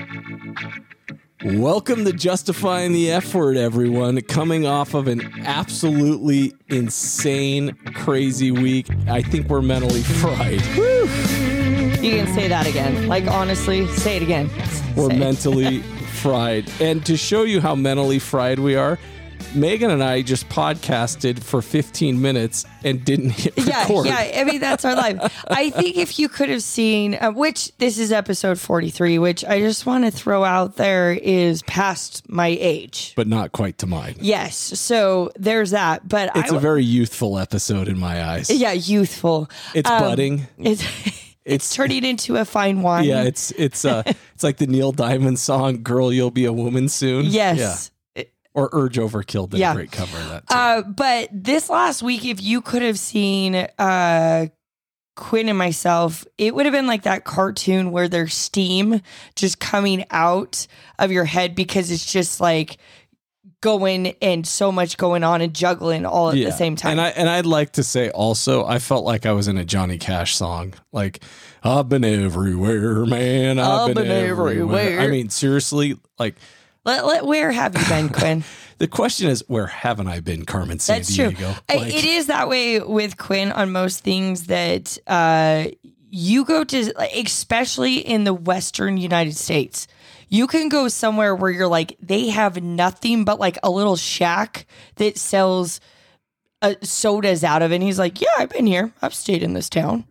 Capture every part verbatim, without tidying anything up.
Welcome to Justifying the F Word, everyone. Coming off of an absolutely insane, crazy week. I think we're mentally fried. Woo. You can say that again. Like, honestly, say it again. We're say mentally it. fried. And to show you how mentally fried we are, Megan and I just podcasted for fifteen minutes and didn't hit record. Yeah, yeah. I mean, that's our life. I think if you could have seen, uh, which this is episode forty-three, which I just want to throw out there is past my age. But not quite to mine. Yes. So there's that. But It's I, a very youthful episode in my eyes. Yeah, youthful. It's um, budding. It's, it's it's turning into a fine wine. Yeah, it's it's uh it's like the Neil Diamond song, Girl, You'll Be a Woman Soon. Yes. Yeah. Or Urge Overkill did yeah. a great cover of that too. Uh, but this last week, if you could have seen uh, Quinn and myself, it would have been like that cartoon where there's steam just coming out of your head because it's just like going and so much going on and juggling all at yeah. the same time. And I and I'd like to say also, I felt like I was in a Johnny Cash song. Like, I've been everywhere, man. I've, I've been, been everywhere. everywhere. I mean, seriously, like. Let, let, where have you been, Quinn? The question is, where haven't I been, Carmen Sandiego? That's true. Like, it is that way with Quinn on most things that uh, you go to, especially in the Western United States. You can go somewhere where you're like, they have nothing but like a little shack that sells uh, sodas out of it. And he's like, yeah, I've been here. I've stayed in this town.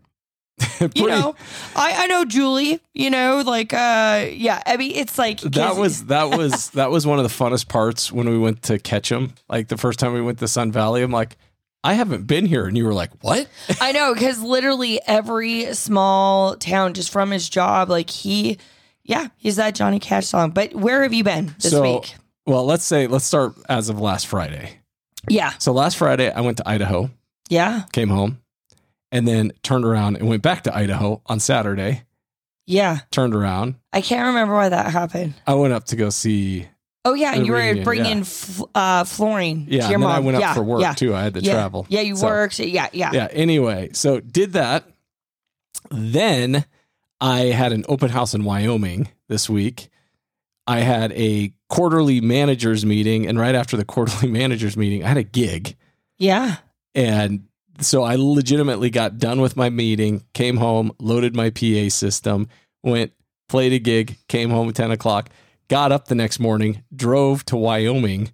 You know, I, I know Julie, you know, like, uh, yeah, I mean, it's like that was, that was, that was one of the funnest parts when we went to Ketchum. Like the first time we went to Sun Valley, I'm like, I haven't been here. And you were like, what? I know. Cause literally every small town just from his job, like he, yeah, he's that Johnny Cash song. But where have you been this so, week? Well, let's say, let's start as of last Friday. Yeah. So last Friday I went to Idaho. Yeah. Came home. And then turned around and went back to Idaho on Saturday. Yeah. Turned around. I can't remember why that happened. I went up to go see. Oh, yeah. And you were reunion, bringing yeah. f- uh, flooring Yeah. to your and then mom. I went up yeah, for work yeah. too. I had to yeah. travel. Yeah. You so, worked. Yeah. Yeah. Yeah. Anyway, so did that. Then I had an open house in Wyoming this week. I had a quarterly managers meeting. And right after the quarterly managers meeting, I had a gig. Yeah. And so I legitimately got done with my meeting, came home, loaded my P A system, went, played a gig, came home at ten o'clock, got up the next morning, drove to Wyoming.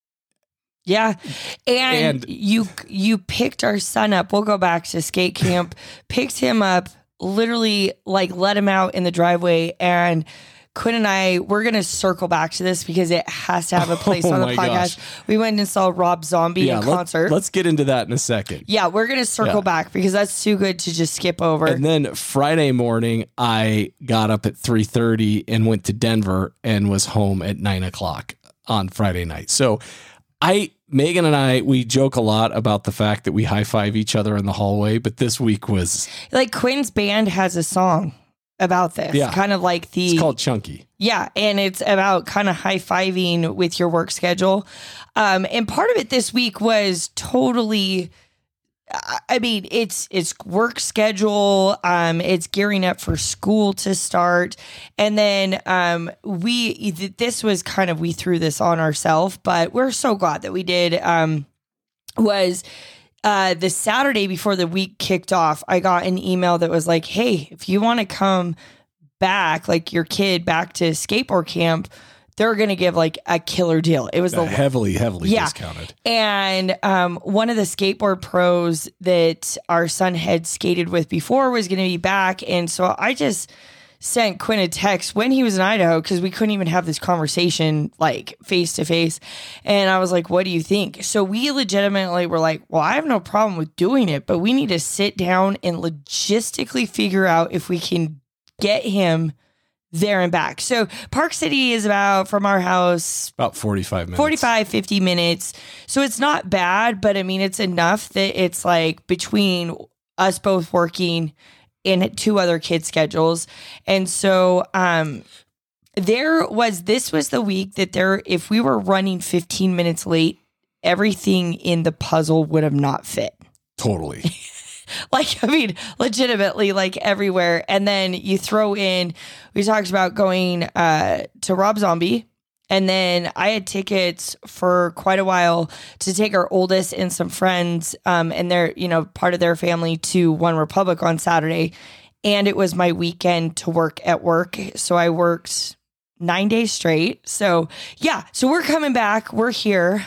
Yeah. And, And- you you picked our son up. We'll go back to skate camp, picked him up, literally like let him out in the driveway. And Quinn and I, we're going to circle back to this because it has to have a place Oh on the my podcast. gosh. We went and saw Rob Zombie in let, concert. let's get into that in a second. Yeah, we're going to circle Yeah. back because that's too good to just skip over. And then Friday morning, I got up at three thirty and went to Denver and was home at nine o'clock on Friday night. So I, Megan and I, we joke a lot about the fact that we high five each other in the hallway, but this week was, like Quinn's band has a song about this. Yeah. Kind of like the... it's called Chunky. Yeah, and it's about kind of high-fiving with your work schedule. Um, and part of it this week was totally... I mean, it's it's work schedule. Um, it's gearing up for school to start, and then um, we. This was kind of we threw this on ourselves, but we're so glad that we did. Um, was uh, the Saturday before the week kicked off, I got an email that was like, "Hey, if you want to come back, like your kid back to skateboard camp." They're going to give like a killer deal. It was Uh, the heavily, heavily Yeah. discounted. And um, one of the skateboard pros that our son had skated with before was going to be back. And so I just sent Quinn a text when he was in Idaho because we couldn't even have this conversation like face to face. And I was like, what do you think? So we legitimately were like, well, I have no problem with doing it, but we need to sit down and logistically figure out if we can get him there and back. So Park City is about, from our house, About forty-five minutes. forty-five, fifty minutes. So it's not bad, but I mean, it's enough that it's like between us both working and two other kids' schedules. And so um, there was, this was the week that there, if we were running fifteen minutes late, everything in the puzzle would have not fit. Totally. like, I mean, legitimately, like everywhere. And then you throw in, we talked about going uh, to Rob Zombie. And then I had tickets for quite a while to take our oldest and some friends um, and their, you know, part of their family to One Republic on Saturday. And it was my weekend to work at work. So I worked nine days straight. So yeah, so we're coming back. We're here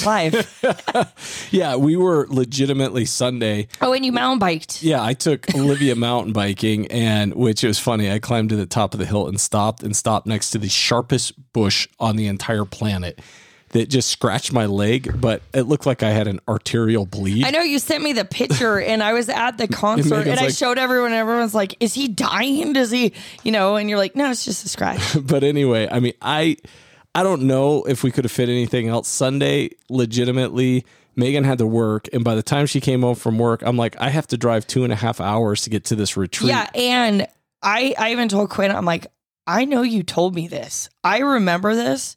live. Yeah, we were legitimately Sunday. Oh, and you mountain biked. Yeah, I took Olivia mountain biking, and which was funny. I climbed to the top of the hill and stopped and stopped next to the sharpest bush on the entire planet that just scratched my leg, but it looked like I had an arterial bleed. I know you sent me the picture, and I was at the concert, and, and I like, showed everyone, and everyone's like, is he dying? Does he, you know, and you're like, no, it's just a scratch. But anyway, I mean, I... I don't know if we could have fit anything else. Sunday, legitimately, Megan had to work. And by the time she came home from work, I'm like, I have to drive two and a half hours to get to this retreat. Yeah. And I, I even told Quinn, I'm like, I know you told me this. I remember this,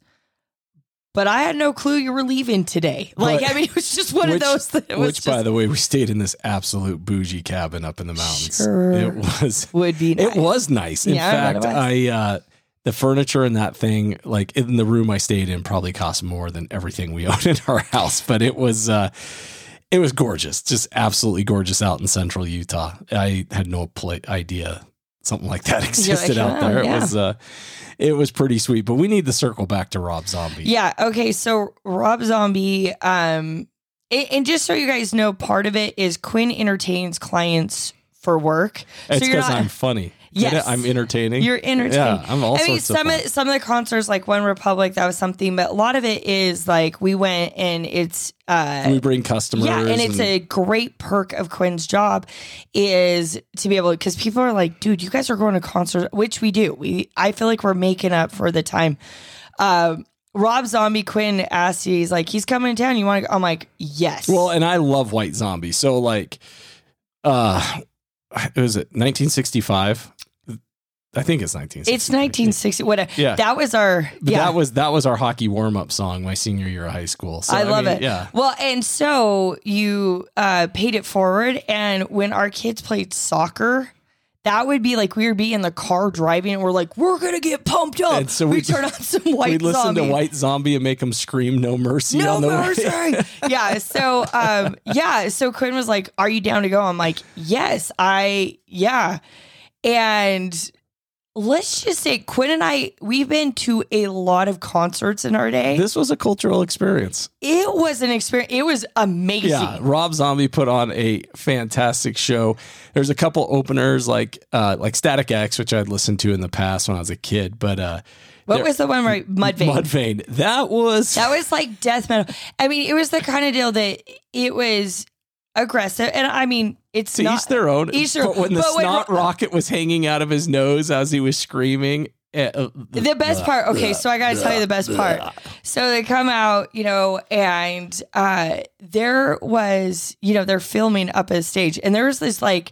but I had no clue you were leaving today. Like, but, I mean, it was just one which, of those things. Which, just, by the way, we stayed in this absolute bougie cabin up in the mountains. Sure it was, would be nice. It was nice. In yeah, fact, I, uh, the furniture in that thing, like in the room I stayed in, probably cost more than everything we own in our house. But it was, uh, it was gorgeous, just absolutely gorgeous out in central Utah. I had no pl- idea something like that existed like, out oh, there. Yeah. It was, uh, it was pretty sweet. But we need to circle back to Rob Zombie. Yeah. Okay. So Rob Zombie, um, it, and just so you guys know, part of it is Quinn entertains clients for work. It's so because I'm funny. Yes, I'm entertaining. You're entertaining. Yeah, I'm all I mean, sorts some of, of some of the concerts, like One Republic, that was something, but a lot of it is like we went and it's uh, we bring customers. Yeah, and, and it's a great perk of Quinn's job is to be able to, because people are like, dude, you guys are going to concerts, which we do. We I feel like we're making up for the time. Uh, Rob Zombie, Quinn asked, he's like, he's coming to town. You want to go? I'm like, yes. Well, and I love White Zombie, so like, uh, it was it nineteen sixty-five. I think it's nineteen sixty. It's nineteen sixty. Whatever. Yeah. That was our. Yeah. That was that was our hockey warm up song my senior year of high school. So, I love I mean, it. Yeah. Well, and so you uh, paid it forward, and when our kids played soccer, that would be like we would be in the car driving, and we're like, we're gonna get pumped up. And so we turn on some White we'd listen Zombie. to White Zombie and make them scream "No Mercy." No on the mercy. way. Yeah. So um, yeah. So Quinn was like, "Are you down to go?" I'm like, "Yes, I yeah," and. Let's just say Quinn and I, we've been to a lot of concerts in our day. This was a cultural experience. It was an experience. It was amazing. Yeah, Rob Zombie put on a fantastic show. There's a couple openers like uh, like Static X, which I'd listened to in the past when I was a kid. But uh, what was the one right? Mudvayne. Mudvayne. That was that was like death metal. I mean, it was the kind of deal that it was aggressive, and I mean. It's to not, each their own. Each their, but when the but snot when, rocket was hanging out of his nose as he was screaming. Uh, the best part. Okay, so I got to tell you the best part. So they come out, you know, and uh, there was, you know, they're filming up a stage, and there was this like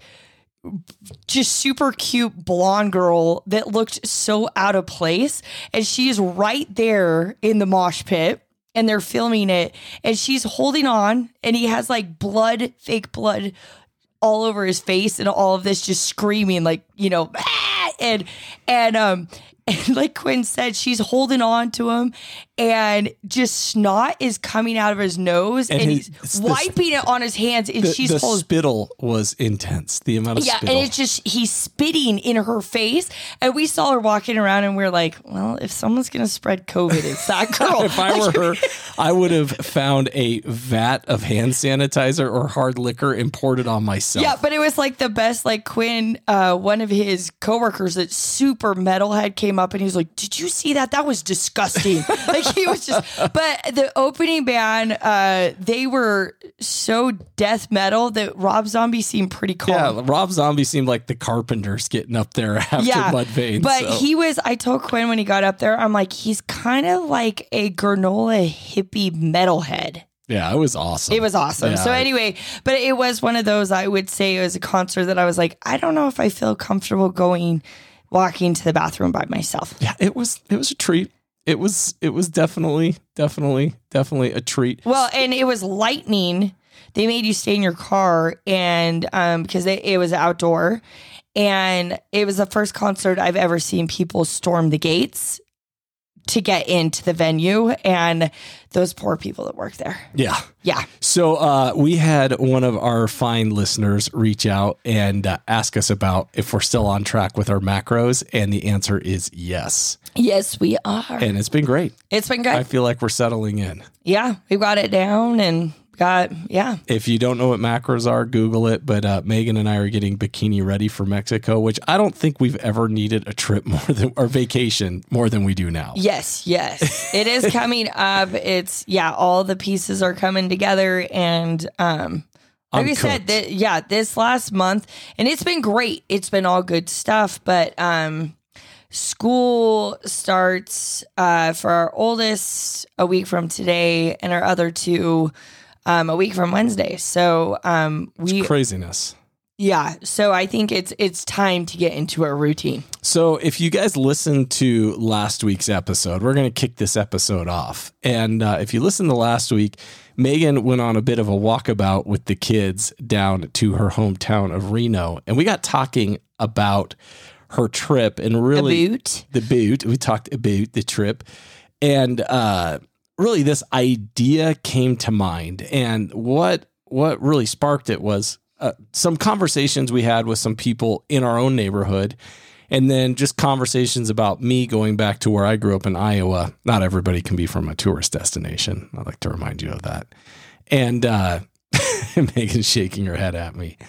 just super cute blonde girl that looked so out of place, and she's right there in the mosh pit. And they're filming it, and she's holding on, and he has like blood, fake blood all over his face and all of this, just screaming like, you know, ah! and and um and like Quinn said, she's holding on to him, and just snot is coming out of his nose, and, and his, he's wiping the, it on his hands, and the, she's the holding. Spittle was intense. The amount of yeah, spittle. And it's just he's spitting in her face, and we saw her walking around, and we we're like, well, if someone's gonna spread COVID, it's that girl. If I were her, I would have found a vat of hand sanitizer or hard liquor and poured it on myself. Yeah, but it was like the best. Like Quinn, uh, one of his coworkers, that super metalhead, came up and he was like, "Did you see that? That was disgusting." Like he was just. But the opening band, uh, they were so death metal that Rob Zombie seemed pretty calm. Yeah, Rob Zombie seemed like the Carpenters getting up there after yeah, Mudvayne. But so. he was. I told Quinn when he got up there, I'm like, he's kind of like a granola hippie metalhead. Yeah, it was awesome. It was awesome. Yeah. So anyway, but it was one of those, I would say it was a concert that I was like, I don't know if I feel comfortable going, walking to the bathroom by myself. Yeah, it was, it was a treat. It was, it was definitely, definitely, definitely a treat. Well, and it was lightning. they made you stay in your car, and um, because it, it was outdoor, and it was the first concert I've ever seen people storm the gates to get into the venue, and those poor people that work there. Yeah. Yeah. So uh, we had one of our fine listeners reach out and uh, ask us about if we're still on track with our macros. And the answer is yes. Yes, we are. And it's been great. It's been good. I feel like we're settling in. Yeah. We've got it down and got, yeah. If you don't know what macros are, Google it. But uh, Megan and I are getting bikini ready for Mexico, which I don't think we've ever needed a trip more than, or vacation more than we do now. Yes, yes. It is coming up. It's, yeah, all the pieces are coming together. And um, like I'm we said, th- yeah, this last month, and it's been great. It's been all good stuff. But um, school starts uh, for our oldest a week from today, and our other two Um, a week from Wednesday. So um, we It's craziness. Yeah. So I think it's it's time to get into a routine. So if you guys listened to last week's episode, we're going to kick this episode off. And uh, if you listened to last week, Megan went on a bit of a walkabout with the kids down to her hometown of Reno. And we got talking about her trip and really About. the boot. We talked about the trip. And uh really this idea came to mind, and what what really sparked it was uh, some conversations we had with some people in our own neighborhood, and then just conversations about me going back to where I grew up in Iowa. Not everybody can be from a tourist destination. I'd like to remind you of that. And uh, Megan's shaking her head at me.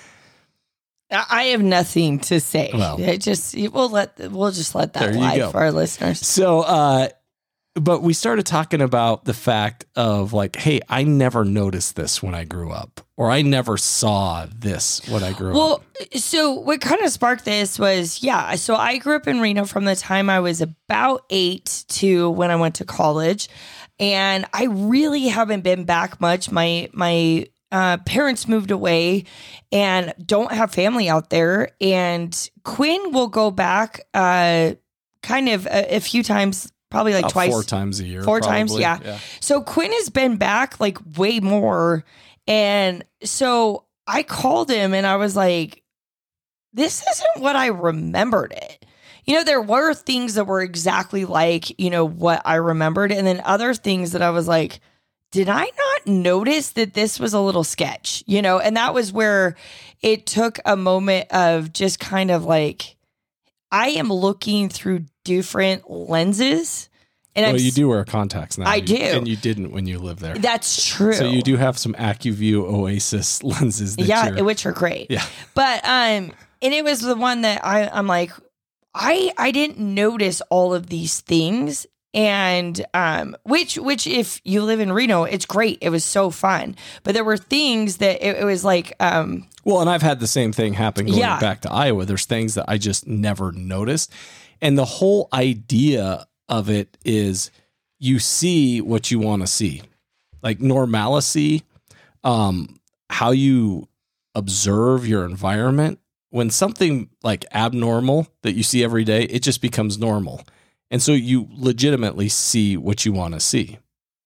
I have nothing to say. Well, it just we'll let we'll just let that there you lie go. for our listeners. So, uh, but we started talking about the fact of like, hey, I never noticed this when I grew up, or I never saw this when I grew well, up. Well, so what kind of sparked this was, yeah, so I grew up in Reno from the time I was about eight to when I went to college. And I really haven't been back much. My, my, uh, parents moved away and don't have family out there. And Quinn will go back, uh, kind of a, a few times. Probably like About twice. Four times a year. Four probably. times, yeah. yeah. So Quinn has been back like way more. And so I called him and I was like, this isn't what I remembered it. You know, there were things that were exactly like, you know, what I remembered. And then other things that I was like, did I not notice that this was a little sketch? You know, and that was where it took a moment of just kind of like, I am looking through different lenses. And well, I'm, you do wear contacts now. I You- do. And you didn't when you lived there. That's true. So you do have some AccuView Oasis lenses. That yeah, you're- which are great. Yeah. But um, and it was the one that I I'm like, I I didn't notice all of these things, and um, which which if you live in Reno, it's great. It was so fun. But there were things that it, it was like um. Well, and I've had the same thing happen going Yeah. back to Iowa. There's things that I just never noticed. And the whole idea of it is you see what you want to see. Like normalcy, um, how you observe your environment. When something like abnormal that you see every day, it just becomes normal. And so you legitimately see what you want to see.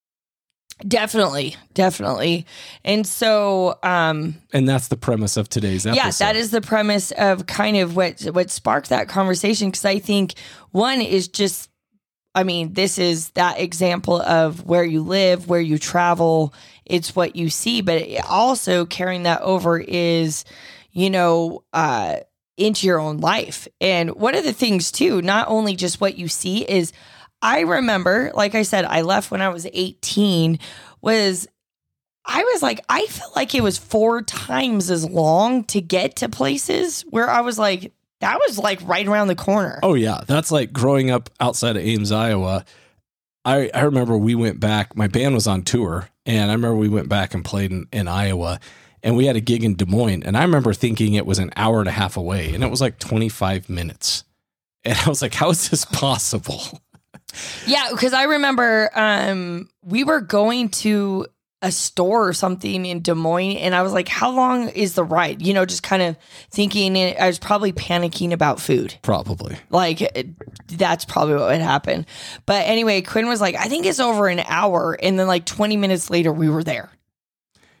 Definitely, definitely. And so um And that's the premise of today's episode. yeah, that is the premise of kind of what what sparked that conversation, because I think one is just, I mean, this is that example of where you live, where you travel, it's what you see, but it also carrying that over is, you know, uh into your own life. And one of the things too, not only just what you see is, I remember, like I said, I left when I was eighteen, was I was like, I felt like it was four times as long to get to places where I was like, that was like right around the corner. Oh, yeah. That's like growing up outside of Ames, Iowa. I, I remember we went back, my band was on tour, and I remember we went back and played in, in Iowa, and we had a gig in Des Moines, and I remember thinking it was an hour and a half away, and it was like twenty-five minutes. And I was like, how is this possible? Yeah, because I remember um, we were going to a store or something in Des Moines, and I was like, how long is the ride? You know, just kind of thinking, and I was probably panicking about food. Probably. Like, it, that's probably what would happen. But anyway, Quinn was like, I think it's over an hour. And then like twenty minutes later, we were there.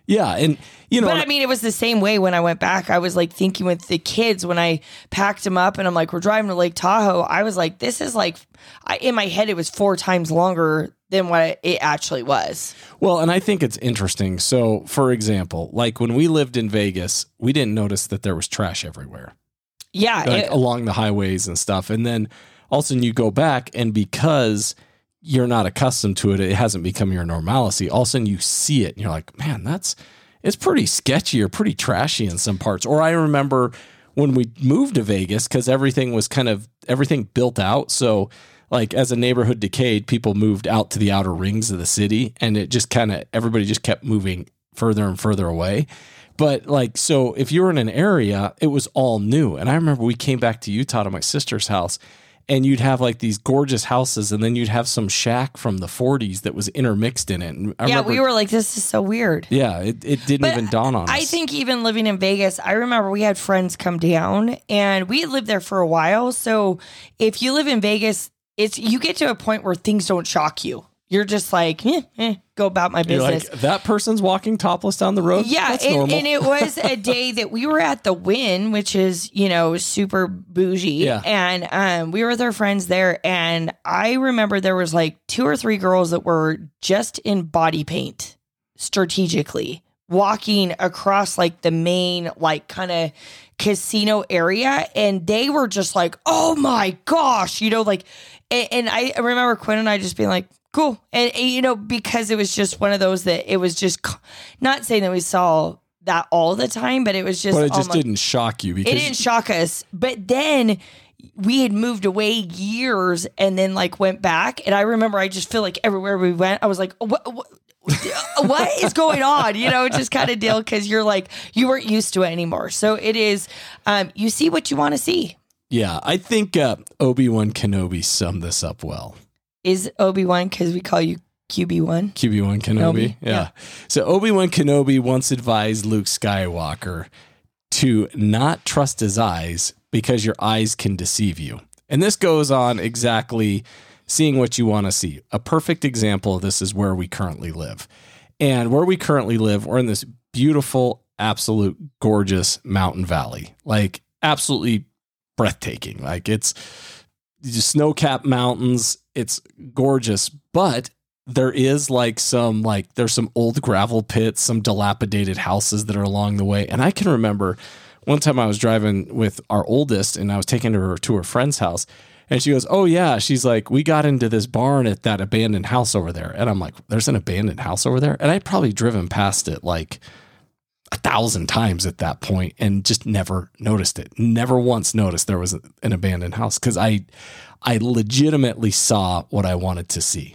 Yeah. And, you know, but I mean, it was the same way when I went back. I was like thinking with the kids when I packed them up and I'm like, we're driving to Lake Tahoe. I was like, this is like, I, in my head, it was four times longer than what it actually was. Well, and I think it's interesting. So, for example, like when we lived in Vegas, we didn't notice that there was trash everywhere. Yeah. Like it, along the highways and stuff. And then all of a sudden you go back, and because you're not accustomed to it, it hasn't become your normalcy. All of a sudden you see it and you're like, man, that's, it's pretty sketchy or pretty trashy in some parts. Or I remember when we moved to Vegas, because everything was kind of, everything built out. So like as a neighborhood decayed, people moved out to the outer rings of the city, and it just kind of, everybody just kept moving further and further away. But like, so if you were in an area, it was all new. And I remember we came back to Utah to my sister's house, and you'd have like these gorgeous houses, and then you'd have some shack from the forties that was intermixed in it. And I yeah, remember, we were like, this is so weird. Yeah, it, it didn't But even dawn on us. I think even living in Vegas, I remember we had friends come down, and we had lived there for a while. So if you live in Vegas, it's you get to a point where things don't shock you. You're just like, eh, eh, go about my You're business. like, that person's walking topless down the road? Yeah, That's and, normal. and it was a day that we were at the Wynn, which is, you know, super bougie. Yeah. And um, we were with our friends there. And I remember there was like two or three girls that were just in body paint strategically walking across like the main, like kind of casino area. And they were just like, oh my gosh, you know, like, and, and I remember Quinn and I just being like, cool. And, and, you know, because it was just one of those that it was just not saying that we saw that all the time, but it was just, but it just almost, didn't shock you because it didn't shock us. But then we had moved away years and then like went back. And I remember I just feel like everywhere we went, I was like, what, what, what is going on? You know, just kind of deal. Cause you're like, you weren't used to it anymore. So it is, um, you see what you want to see. Yeah. I think uh, Obi-Wan Kenobi summed this up well. Is Obi-Wan because we call you Q B one? Q B one Kenobi. Kenobi, Yeah. yeah. So Obi-Wan Kenobi once advised Luke Skywalker to not trust his eyes because your eyes can deceive you. And this goes on exactly seeing what you want to see. A perfect example of this is where we currently live. And where we currently live, we're in this beautiful, absolute gorgeous mountain valley. Like absolutely breathtaking. Like it's just snow-capped mountains. It's gorgeous, but there is like some, like there's some old gravel pits, some dilapidated houses that are along the way. And I can remember one time I was driving with our oldest and I was taking her to her friend's house, and she goes, oh yeah. She's like, we got into this barn at that abandoned house over there. And I'm like, there's an abandoned house over there. And I'd probably driven past it like a thousand times at that point and just never noticed it. Never once noticed there was an abandoned house because I, I legitimately saw what I wanted to see.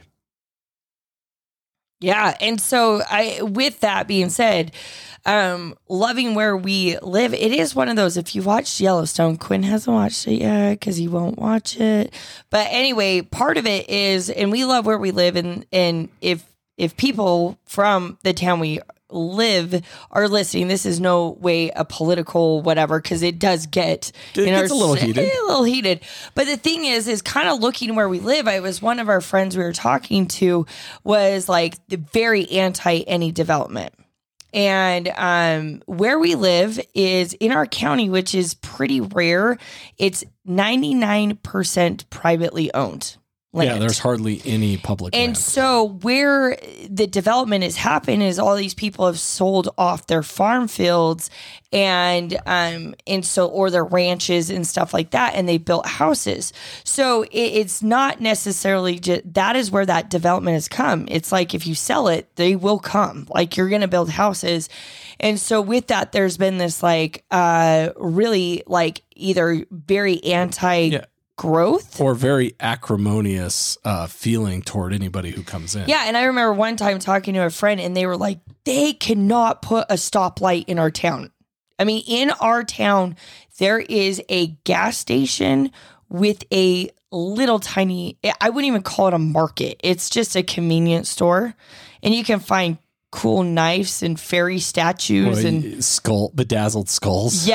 Yeah. And so I, with that being said, um, loving where we live, it is one of those, if you watched Yellowstone, Quinn hasn't watched it yet because he won't watch it. But anyway, part of it is, and we love where we live. And, and if, if people from the town we live are listening, this is no way a political whatever, because it does get it gets a little heated a little heated but the thing is is kind of looking where we live. I was one of our friends we were talking to was like the very anti any development, and um where we live is in our county, which is pretty rare. It's ninety-nine percent privately owned land. Yeah, there's hardly any public and land. so where the development has happened is all these people have sold off their farm fields and um and so or their ranches and stuff like that, and they built houses. So it, it's not necessarily just that is where that development has come. It's like if you sell it, they will come. Like you're going to build houses. And so with that, there's been this like uh really like either very anti Yeah. growth or very acrimonious uh, feeling toward anybody who comes in. Yeah, and I remember one time talking to a friend, and they were like, they cannot put a stoplight in our town. I mean, in our town, there is a gas station with a little tiny, I wouldn't even call it a market. It's just a convenience store, and you can find cool knives and fairy statues Boy, and skull bedazzled skulls. yes.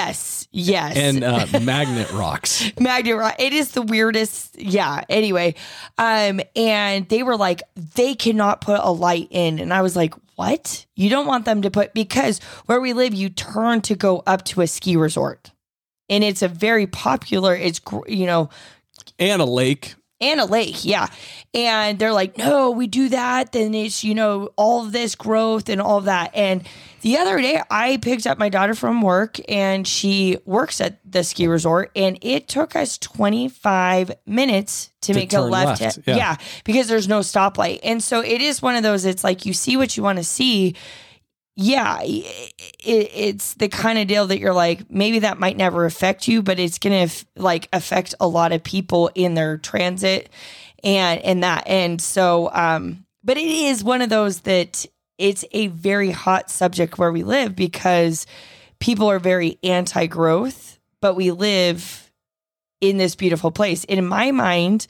Yes. And uh, magnet rocks. Magnet rock. It is the weirdest. Yeah. Anyway. Um, and they were like, they cannot put a light in. And I was like, what? You don't want them to put, because where we live, you turn to go up to a ski resort. And it's a very popular, it's, you know, and a lake. And a lake, yeah. And they're like, no, we do that. Then it's, you know, all of this growth and all of that. And the other day, I picked up my daughter from work, and she works at the ski resort. And it took us twenty-five minutes to, to make a left. left. Yeah. yeah, because there's no stoplight. And so it is one of those, it's like you see what you want to see. Yeah, it, it's the kind of deal that you're like, maybe that might never affect you, but it's going to like affect a lot of people in their transit and, and that. And so, um, but it is one of those that it's a very hot subject where we live, because people are very anti-growth, but we live in this beautiful place. And in my mind,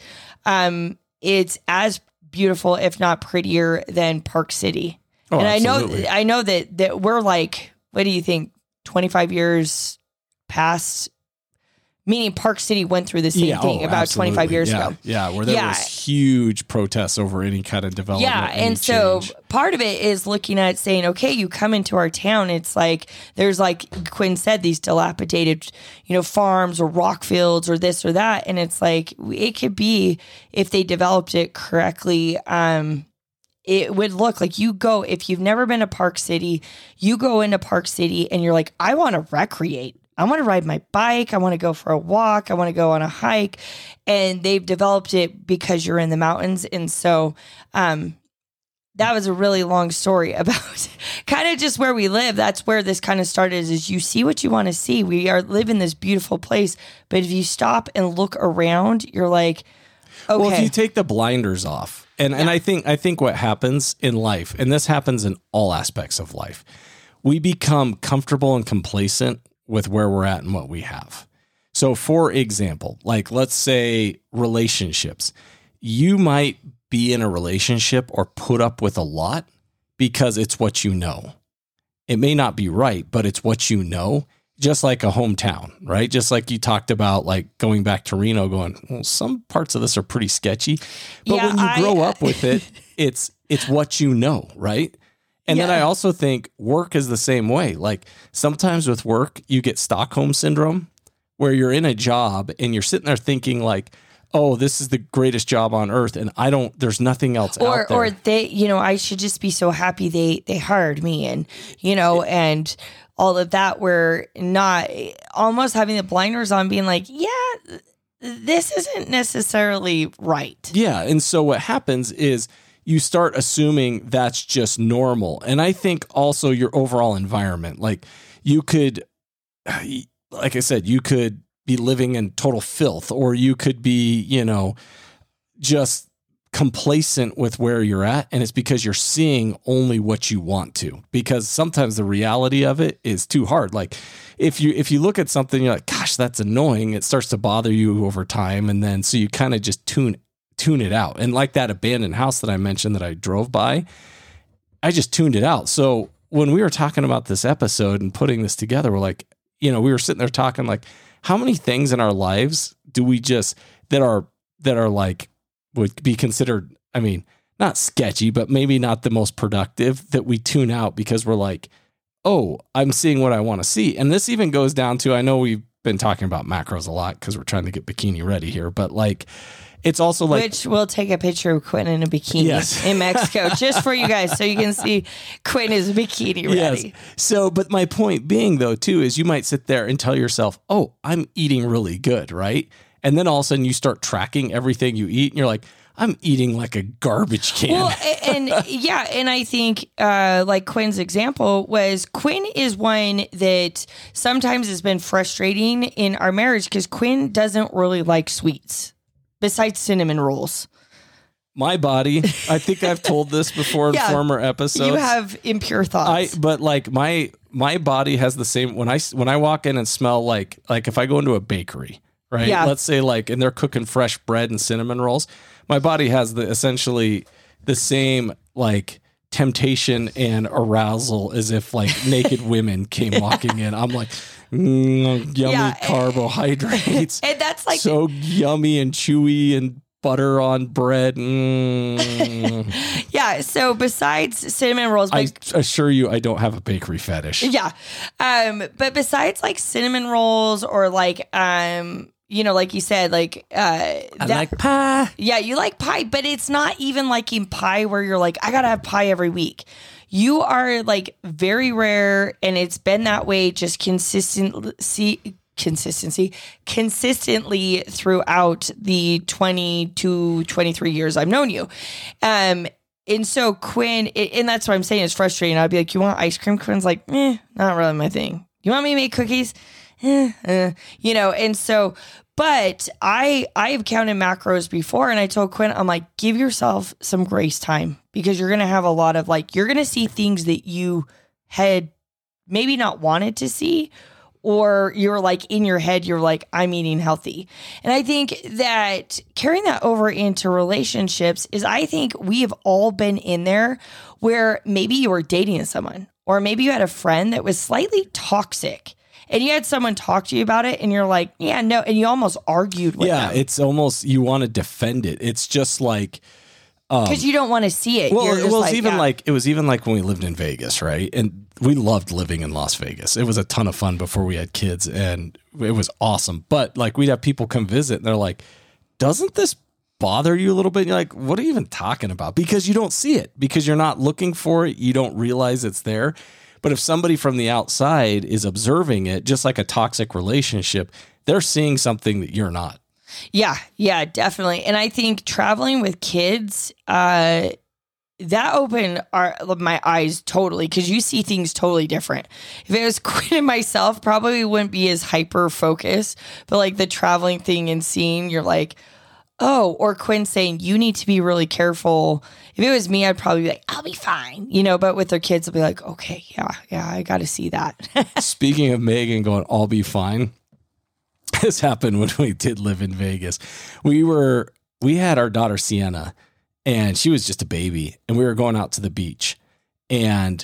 um, it's as beautiful, if not prettier, than Park City. Oh, and absolutely. I know, I know that, that we're like, what do you think? twenty-five years past, meaning Park City went through the same yeah, thing oh, about absolutely. twenty-five years yeah. ago. Yeah. Where there yeah. was huge protests over any kind of development. Yeah. And so change. Part of it is looking at saying, okay, you come into our town. It's like, there's like Quinn said, these dilapidated, you know, farms or rock fields or this or that. And it's like, it could be, if they developed it correctly, um, it would look like, you go, if you've never been to Park City, you go into Park City and you're like, I want to recreate. I want to ride my bike. I want to go for a walk. I want to go on a hike. And they've developed it because you're in the mountains. And so um, that was a really long story about kind of just where we live. That's where this kind of started, is you see what you want to see. We are live in this beautiful place. But if you stop and look around, you're like, okay. Well, if you take the blinders off, And yeah. and I think I think what happens in life, and this happens in all aspects of life, we become comfortable and complacent with where we're at and what we have. So for example, like let's say relationships, you might be in a relationship or put up with a lot because it's what you know. It may not be right, but it's what you know. Just like a hometown, right? Just like you talked about, like going back to Reno, going, well, some parts of this are pretty sketchy, but yeah, when you I, grow up with it, it's it's what you know, right? And yeah. then I also think work is the same way. Like sometimes with work, you get Stockholm syndrome, where you're in a job and you're sitting there thinking like, oh, this is the greatest job on earth, and I don't. There's nothing else or, out there. Or they, you know, I should just be so happy they they hired me, and you know, and. all of that, we're not almost having the blinders on, being like, yeah, this isn't necessarily right. Yeah. And so what happens is you start assuming that's just normal. And I think also your overall environment, like you could, like I said, you could be living in total filth, or you could be, you know, just complacent with where you're at, and it's because you're seeing only what you want to, because sometimes the reality of it is too hard. Like if you if you look at something, you're like, gosh, that's annoying, it starts to bother you over time, and then so you kind of just tune tune it out. And like that abandoned house that I mentioned that I drove by, I just tuned it out. So when we were talking about this episode and putting this together, we're like, you know, we were sitting there talking like, how many things in our lives do we just that are that are like would be considered, I mean, not sketchy, but maybe not the most productive, that we tune out because we're like, oh, I'm seeing what I want to see. And this even goes down to, I know we've been talking about macros a lot because we're trying to get bikini ready here, but like, it's also like, which we'll take a picture of Quinn in a bikini yes. in Mexico just for you guys, so you can see Quinn is bikini ready. Yes. So, but my point being though, too, is you might sit there and tell yourself, oh, I'm eating really good, right? And then all of a sudden you start tracking everything you eat and you're like, I'm eating like a garbage can. Well, and yeah, and I think uh, like Quinn's example was, Quinn is one that sometimes has been frustrating in our marriage because Quinn doesn't really like sweets besides cinnamon rolls. My body, I think I've told this before in yeah, former episodes. You have impure thoughts. I, but like my my body has the same, when I when I walk in and smell like like if I go into a bakery, right? Yeah. Let's say like, and they're cooking fresh bread and cinnamon rolls. My body has the essentially the same like temptation and arousal as if like naked women came walking in. I'm like, mm, yummy yeah, carbohydrates. And that's like so yummy and chewy and butter on bread. Mm. Yeah. So besides cinnamon rolls, I assure you, I don't have a bakery fetish. Yeah. Um, but besides like cinnamon rolls or like, um, you know, like you said, like, uh, I that, like pie. Yeah. You like pie, but it's not even like in pie where you're like, I gotta have pie every week. You are like very rare, and it's been that way just consistency, consistency, consistently throughout the twenty-two, twenty-three years I've known you. Um, and so Quinn, and that's what I'm saying is frustrating. I'd be like, you want ice cream? Quinn's like, eh, not really my thing. You want me to make cookies? Eh, eh. You know, and so, but I, I have counted macros before, and I told Quinn, I'm like, give yourself some grace time, because you're going to have a lot of like, you're going to see things that you had maybe not wanted to see, or you're like in your head, you're like, I'm eating healthy. And I think that carrying that over into relationships is, I think we have all been in there where maybe you were dating someone, or maybe you had a friend that was slightly toxic, and you had someone talk to you about it, and you're like, yeah, no. And you almost argued with yeah, them. Yeah, it's almost, you want to defend it. It's just like, because um, you don't want to see it. Well, You're it just was like, even yeah. like it was even like when we lived in Vegas, right? And we loved living in Las Vegas. It was a ton of fun before we had kids, and it was awesome. But like, we'd have people come visit, and they're like, "Doesn't this bother you a little bit?" And you're like, "What are you even talking about?" Because you don't see it, because you're not looking for it. You don't realize it's there. But if somebody from the outside is observing it, just like a toxic relationship, they're seeing something that you're not. Yeah, yeah, definitely. And I think traveling with kids, uh, that opened our my eyes totally, because you see things totally different. If it was Quinn and myself, probably wouldn't be as hyper focused. But like the traveling thing and seeing, you're like, oh, or Quinn saying, you need to be really careful. If it was me, I'd probably be like, I'll be fine. You know, but with their kids, I'll be like, okay, yeah, yeah, I got to see that. Speaking of Megan going, I'll be fine. This happened when we did live in Vegas. We were, we had our daughter Sienna, and she was just a baby, and we were going out to the beach, and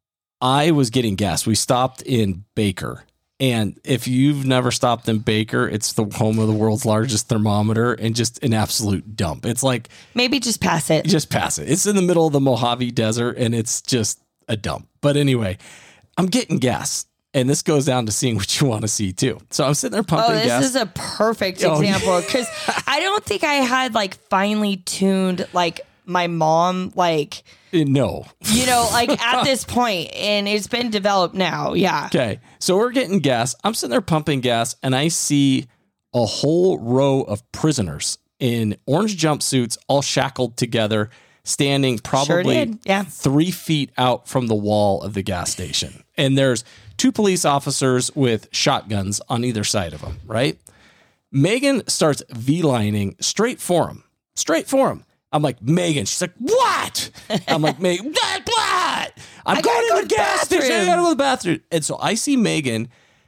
I was getting gas. We stopped in Baker. And if you've never stopped in Baker, it's the home of the world's largest thermometer, and just an absolute dump. It's like, maybe just pass it. Just pass it. It's in the middle of the Mojave Desert, and it's just a dump. But anyway, I'm getting gas. And this goes down to seeing what you want to see too. So I'm sitting there pumping gas. Oh, this gas. is a perfect example, because I don't think I had like finely tuned like my mom, like no, you know, like at this point, and it's been developed now. Yeah. Okay. So we're getting gas. I'm sitting there pumping gas, and I see a whole row of prisoners in orange jumpsuits, all shackled together, standing probably sure yeah. three feet out from the wall of the gas station. And there's two police officers with shotguns on either side of them, right? Megan starts V-lining straight for him, straight for him. I'm like, Megan. She's like, what? I'm like, Megan, what? what? I'm I going go to the gas bathroom. station. I gotta go to the bathroom. And so I see Megan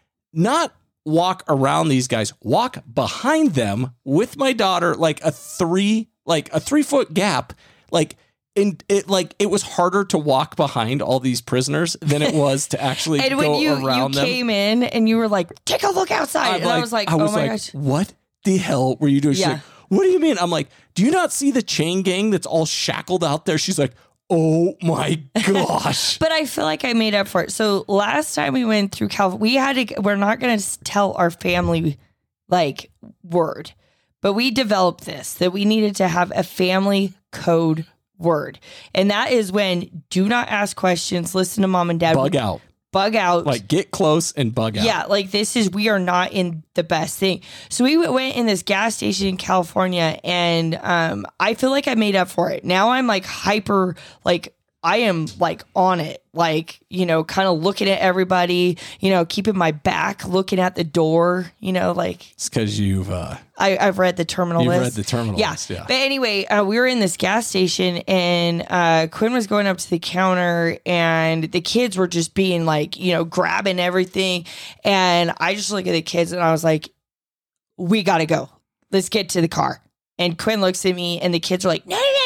not walk around these guys, walk behind them with my daughter, like a three, like a three foot gap, like. And it like it was harder to walk behind all these prisoners than it was to actually and go when you, around you them. came in and you were like, take a look outside. I'm and like, I was like, I was oh my like, gosh. what the hell were you doing? She's Yeah. like, what do you mean? I'm like, do you not see the chain gang that's all shackled out there? She's like, oh my gosh. But I feel like I made up for it. So last time we went through California, we had to, we're not going to tell our family like word, but we developed this, that we needed to have a family code word. And that is when do not ask questions, listen to mom and dad. Bug out. Bug out. Like get close and bug out. Yeah, like this is, we are not in the best thing. So we went in this gas station in California, and um, I feel like I made up for it. Now I'm like hyper, like I am like on it, like, you know, kind of looking at everybody, you know, keeping my back, looking at the door, you know, like. It's because you've, uh, I, I've read the terminal you've list. read the terminal yeah. list. Yeah. But anyway, uh, we were in this gas station, and uh, Quinn was going up to the counter, and the kids were just being like, you know, grabbing everything. And I just look at the kids, and I was like, we got to go. Let's get to the car. And Quinn looks at me, and the kids are like, no, no, no, no, no.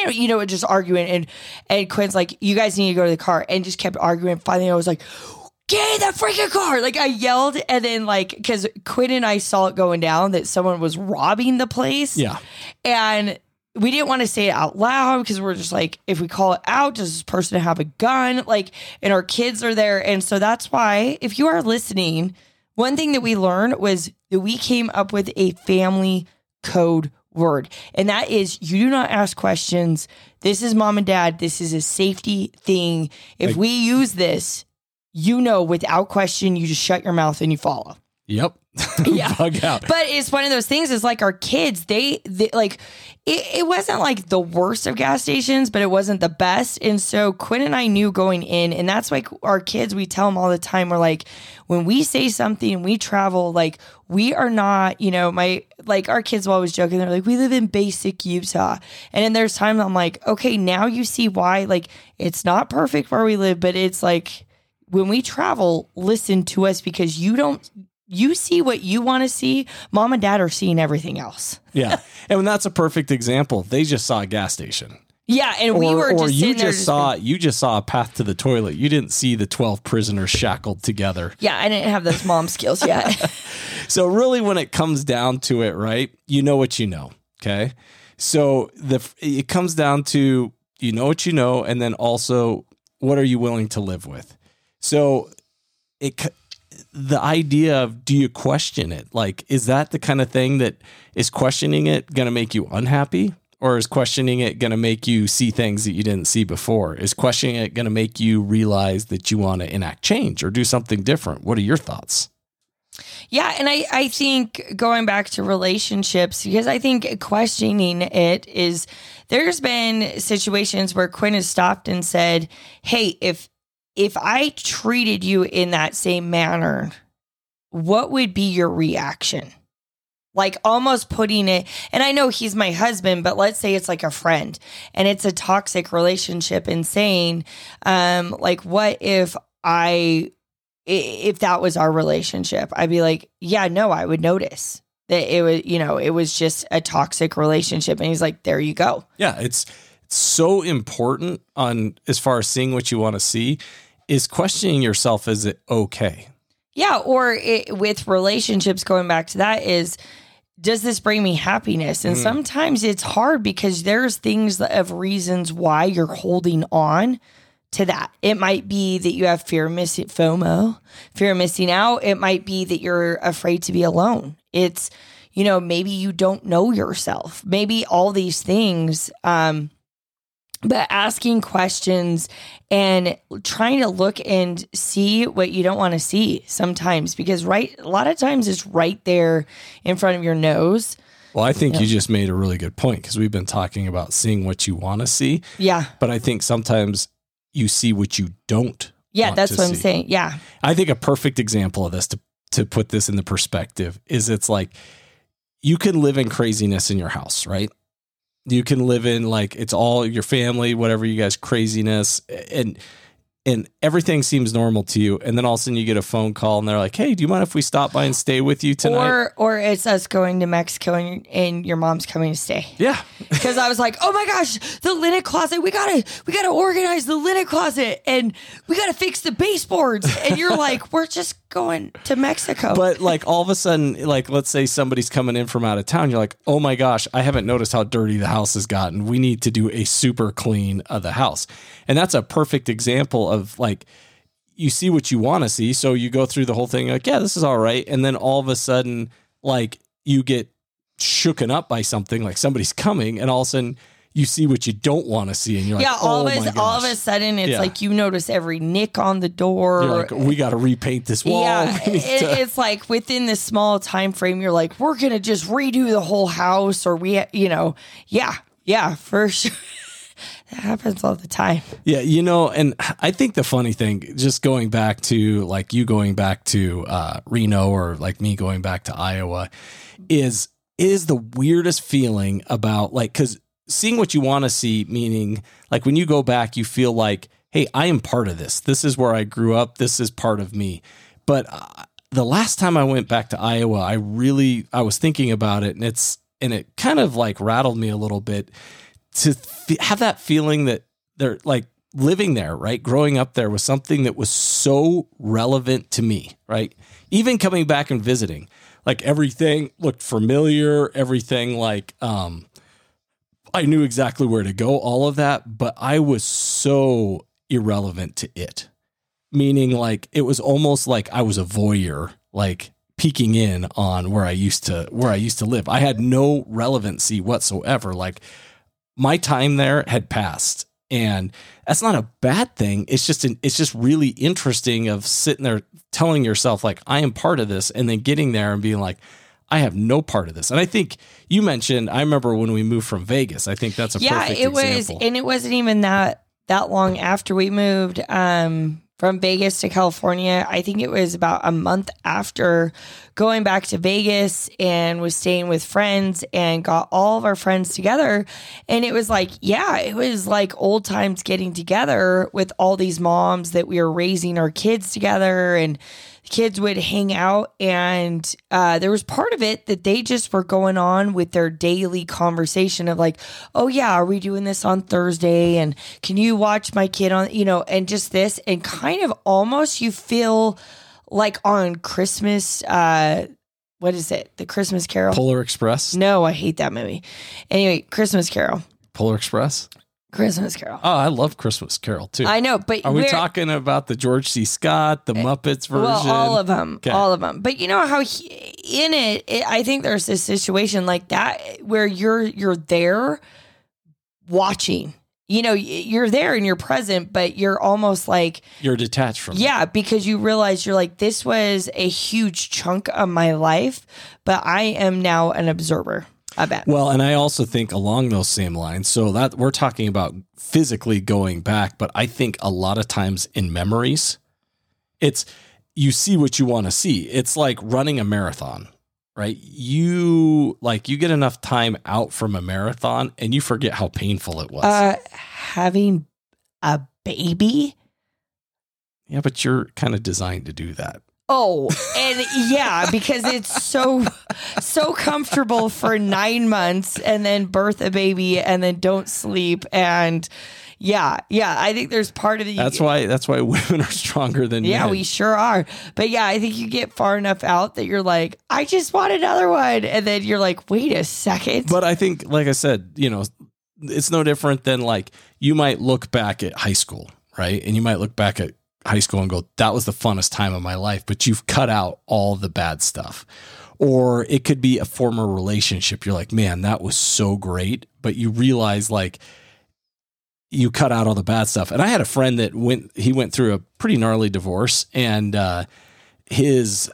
and you know, just arguing. And, and Quinn's like, you guys need to go to the car, and just kept arguing. Finally, I was like, get in that freaking car. Like I yelled, and then like, cause Quinn and I saw it going down that someone was robbing the place. Yeah. And we didn't want to say it out loud because we're just like, if we call it out, does this person have a gun? Like, and our kids are there. And so that's why, if you are listening, one thing that we learned was that we came up with a family code word. And that is, you do not ask questions. This is mom and dad. This is a safety thing. If like, we use this, you know, without question, you just shut your mouth and you follow. Yep. Yeah. Bug out. But it's one of those things, is like our kids, they, they like, it, it wasn't like the worst of gas stations, but it wasn't the best. And so Quinn and I knew going in, and that's like our kids, we tell them all the time, we're like, when we say something and we travel, like we are not, you know, my, like our kids will always joke, and they're like, we live in basic Utah. And then there's times I'm like, okay, now you see why, like, it's not perfect where we live, but it's like, when we travel, listen to us, because you don't, you see what you want to see. Mom and dad are seeing everything else. Yeah. And that's a perfect example. They just saw a gas station. Yeah. And or, we were just or you just, just saw, being, you just saw a path to the toilet. You didn't see the twelve prisoners shackled together. Yeah. I didn't have those mom skills yet. So really, when it comes down to it, right, you know what you know. Okay. So the, it comes down to, you know what you know. And then also, what are you willing to live with? So it, the idea of, do you question it? Like, is that the kind of thing that is questioning it going to make you unhappy? Or is questioning it going to make you see things that you didn't see before? Is questioning it going to make you realize that you want to enact change or do something different? What are your thoughts? Yeah. And I, I think going back to relationships, because I think questioning it is, there's been situations where Quinn has stopped and said, hey, if, if I treated you in that same manner, what would be your reaction? Like almost putting it, and I know he's my husband, but let's say it's like a friend and it's a toxic relationship, and saying, um, like, what if I, if that was our relationship? I'd be like, yeah, no, I would notice that it was, you know, it was just a toxic relationship. And he's like, there you go. Yeah. It's, it's so important on, as far as seeing what you want to see, is questioning yourself. Is it okay? Yeah. Or it, with relationships, going back to that, is, does this bring me happiness? And mm. sometimes it's hard because there's things that of reasons why you're holding on to that. It might be that you have fear of missing FOMO, fear of missing out. It might be that you're afraid to be alone. It's, you know, maybe you don't know yourself, maybe all these things. Um, But asking questions and trying to look and see what you don't want to see sometimes, because right, a lot of times it's right there in front of your nose. Well, I think yeah. you just made a really good point, because we've been talking about seeing what you want to see. Yeah. But I think sometimes you see what you don't. Yeah, want that's to what see. I'm saying. Yeah. I think a perfect example of this, to, to put this in the perspective, is it's like you can live in craziness in your house, right? You can live in, like, it's all your family, whatever you guys, craziness, and and everything seems normal to you. And then all of a sudden you get a phone call and they're like, hey, do you mind if we stop by and stay with you tonight? Or or it's us going to Mexico and, and your mom's coming to stay. Yeah. Because I was like, oh my gosh, the linen closet, we gotta we gotta organize the linen closet, and we gotta fix the baseboards. And you're like, we're just going to Mexico. But like all of a sudden, like, let's say somebody's coming in from out of town. You're like, oh my gosh, I haven't noticed how dirty the house has gotten. We need to do a super clean of the house. And that's a perfect example of, like, you see what you want to see. So you go through the whole thing like, yeah, this is all right. And then all of a sudden, like, you get shooken up by something, like somebody's coming, and all of a sudden you see what you don't want to see. And you're yeah, like, all oh of my a, gosh. all of a sudden it's yeah. like you notice every nick on the door. You're like, we got to repaint this wall. Yeah, We need it, to- it's like within this small time frame, you're like, we're going to just redo the whole house, or we, you know, yeah, yeah, for sure. That happens all the time. Yeah, you know, and I think the funny thing, just going back to, like, you going back to uh, Reno, or like me going back to Iowa, is is the weirdest feeling about, like, because seeing what you want to see, meaning, like, when you go back, you feel like, hey, I am part of this. This is where I grew up. This is part of me. But uh, the last time I went back to Iowa, I really, I was thinking about it, and it's, and it kind of like rattled me a little bit to f- have that feeling that they're like living there, right? Growing up there was something that was so relevant to me, right? Even coming back and visiting, like everything looked familiar, everything like, um, I knew exactly where to go, all of that, but I was so irrelevant to it. Meaning like, it was almost like I was a voyeur, like peeking in on where I used to, where I used to live. I had no relevancy whatsoever. Like my time there had passed. And that's not a bad thing. It's just an, it's just really interesting of sitting there telling yourself like, I am part of this, and then getting there and being like, I have no part of this. And I think you mentioned, I remember when we moved from Vegas, I think that's a yeah, perfect it was, example. and it wasn't even that that long after we moved um, from Vegas to California. I think it was about a month after going back to Vegas, and was staying with friends and got all of our friends together. And it was like, yeah, it was like old times getting together with all these moms that we were raising our kids together, and kids would hang out. And uh, there was part of it that they just were going on with their daily conversation of like, oh yeah, are we doing this on Thursday? And can you watch my kid on, you know, and just this, and kind of almost you feel like on Christmas, uh, what is it? The Christmas Carol? Polar Express? No, I hate that movie. Anyway, Christmas Carol. Polar Express? Christmas Carol. Oh, I love Christmas Carol too. I know, but are we we're- talking about the George C. Scott, the Muppets version? Well, all of them, Okay. all of them. But you know how he, in it, it, I think there's this situation like that where you're you're there watching. You know, you're there and you're present, but you're almost like You're detached from it. yeah, because you realize you're like, this was a huge chunk of my life, but I am now an observer. I bet. Well, and I also think along those same lines, so that we're talking about physically going back, but I think a lot of times in memories, it's you see what you want to see. It's like running a marathon, right? You like you get enough time out from a marathon and you forget how painful it was. Uh, having a baby. Yeah, but you're kind of designed to do that. Oh, and yeah, because it's so, so comfortable for nine months and then birth a baby and then don't sleep. And yeah, yeah, I think there's part of the. That's why, that's why women are stronger than Yeah, men. we sure are. But yeah, I think you get far enough out that you're like, I just want another one. And then you're like, wait a second. But I think, like I said, you know, it's no different than like you might look back at high school, right? And you might look back at high school and go, that was the funnest time of my life, but you've cut out all the bad stuff. Or it could be a former relationship. You're like, man, that was so great. But you realize like you cut out all the bad stuff. And I had a friend that went, he went through a pretty gnarly divorce, and uh, his,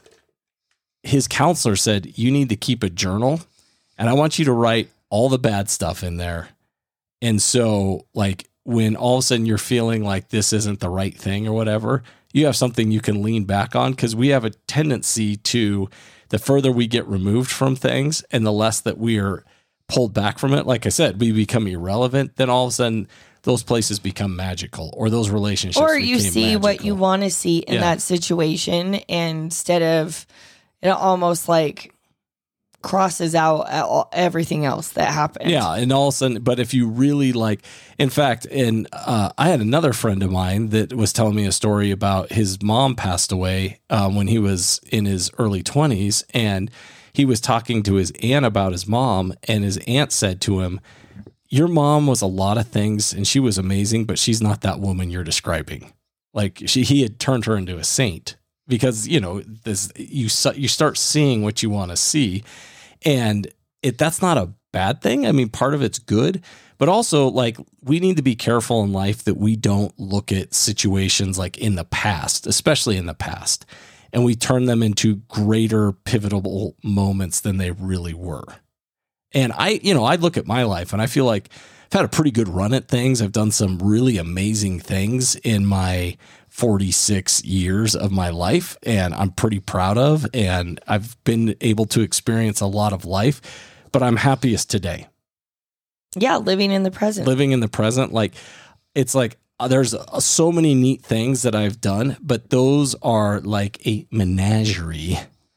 his counselor said, you need to keep a journal, and I want you to write all the bad stuff in there. And so like, when all of a sudden you're feeling like this isn't the right thing or whatever, you have something you can lean back on, because we have a tendency to, the further we get removed from things and the less that we are pulled back from it, like I said, we become irrelevant, then all of a sudden those places become magical, or those relationships or you became see magical. what you want to see in Yeah. that situation, instead of it almost like crosses out all- everything else that happened. Yeah, and all of a sudden, but if you really like, in fact, and uh, I had another friend of mine that was telling me a story about his mom passed away um, when he was in his early twenties, and he was talking to his aunt about his mom, and his aunt said to him, your mom was a lot of things, and she was amazing, but she's not that woman you're describing. Like she, he had turned her into a saint, because, you know, this, you, you start seeing what you want to see. And it, that's not a bad thing. I mean, part of it's good, but also like we need to be careful in life that we don't look at situations like in the past, especially in the past, and we turn them into greater pivotal moments than they really were. And I, you know, I look at my life and I feel like I've had a pretty good run at things. I've done some really amazing things in my forty-six years of my life, and I'm pretty proud of, and I've been able to experience a lot of life, but I'm happiest today. Yeah, living in the present. Living in the present. Like, it's like, uh, there's uh, so many neat things that I've done, but those are like a menagerie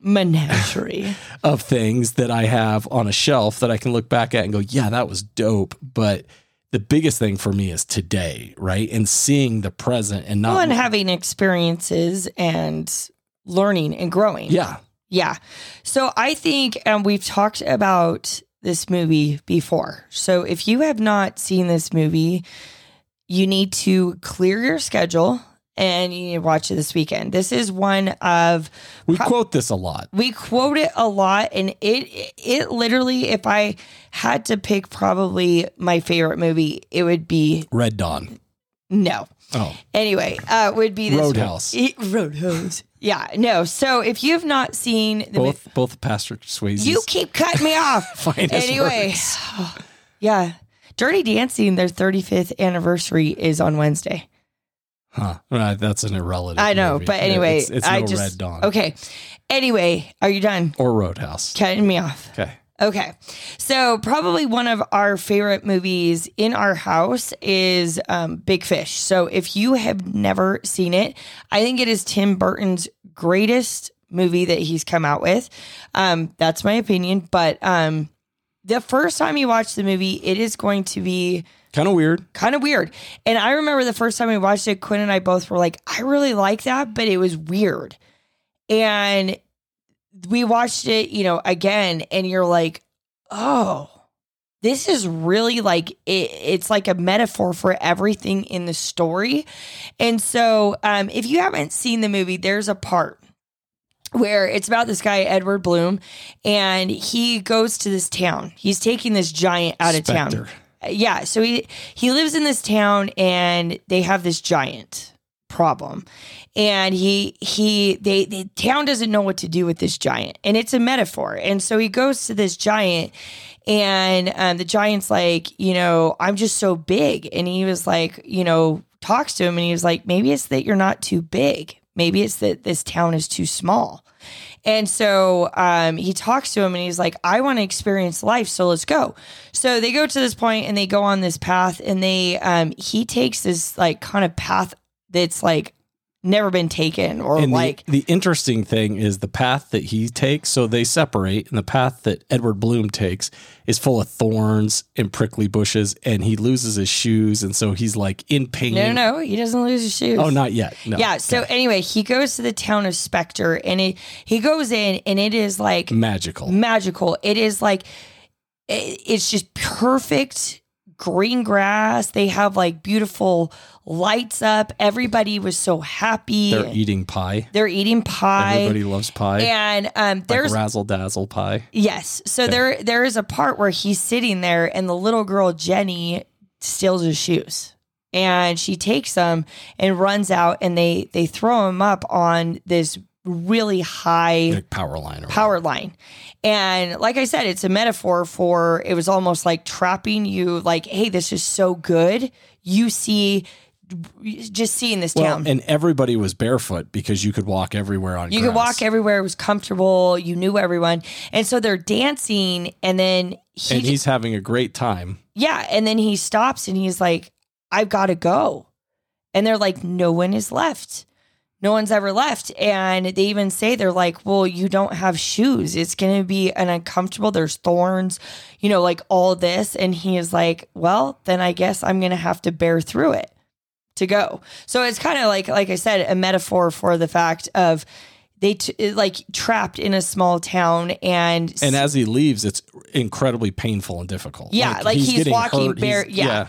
menagerie of things that I have on a shelf that I can look back at and go, yeah, that was dope. But the biggest thing for me is today, right? And seeing the present and not well, and having experiences and learning and growing. Yeah. Yeah. So I think, and we've talked about this movie before. So if you have not seen this movie, you need to clear your schedule and you need to watch it this weekend. This is one of... We pro- quote this a lot. We quote it a lot. And it, it literally, if I had to pick probably my favorite movie, it would be... Red Dawn. No. Oh. Anyway, uh, would be this Roadhouse. It, Roadhouse. Yeah, no. So if you have not seen the both, mo- both Pastor Swayze. You keep cutting me off. Anyway, yeah, Dirty Dancing, their thirty-fifth anniversary is on Wednesday. Huh? Right, that's an irrelative. I know, movie. but anyway, it's, it's I no just Red Dawn. Okay. Anyway, are you done? Or Roadhouse. Cutting me off. Okay. Okay. So probably one of our favorite movies in our house is um, Big Fish. So if you have never seen it, I think it is Tim Burton's greatest movie that he's come out with. Um, that's my opinion. But um, the first time you watch the movie, it is going to be kind of weird. Kind of weird. And I remember the first time we watched it, Quinn and I both were like, I really like that, but it was weird. And we watched it, you know, again, and you're like, oh, this is really like, it, it's like a metaphor for everything in the story. And so um, if you haven't seen the movie, there's a part where it's about this guy, Edward Bloom, and he goes to this town. He's taking this giant out of Spectre. town. Yeah. So he, he lives in this town and they have this giant problem. And he, he, they, the town doesn't know what to do with this giant, and it's a metaphor. And so he goes to this giant, and um, the giant's like, you know, I'm just so big. And he was like, you know, talks to him, and he was like, maybe it's that you're not too big. Maybe it's that this town is too small. And so um, he talks to him, and he's like, I want to experience life, so let's go. So they go to this point, and they go on this path, and they um, he takes this like kind of path that's like never been taken, or and like the, the interesting thing is the path that he takes. So they separate, and the path that Edward Bloom takes is full of thorns and prickly bushes, and he loses his shoes, and so he's like in pain. No, no, no, he doesn't lose his shoes. Oh, not yet. No. Yeah. So okay. anyway, he goes to the town of Spectre, and it, he goes in, and it is like magical, magical. It is like it, it's just perfect. Green grass. They have like beautiful lights up. Everybody was so happy. They're eating pie. They're eating pie. Everybody loves pie. And um, there's like razzle dazzle pie. Yes. So okay. there there is a part where he's sitting there, and the little girl Jenny steals his shoes, and she takes them and runs out, and they they throw him up on this really high like power line. Or power line. And like I said, it's a metaphor for, it was almost like trapping you, like, hey, this is so good. You see, just seeing this well, town. And everybody was barefoot because you could walk everywhere on You grass. could walk everywhere. It was comfortable. You knew everyone. And so they're dancing, and then he and he's having a great time. Yeah. And then he stops, and he's like, I've got to go. And they're like, no one is left. No one's ever left. And they even say, they're like, well, you don't have shoes. It's going to be an uncomfortable. There's thorns, you know, like all this. And he is like, well, then I guess I'm going to have to bear through it to go. So it's kind of like, like I said, a metaphor for the fact of they t- like trapped in a small town. And and as he leaves, it's incredibly painful and difficult. Yeah. Like, like he's, he's walking hurt, bare. He's, yeah. yeah.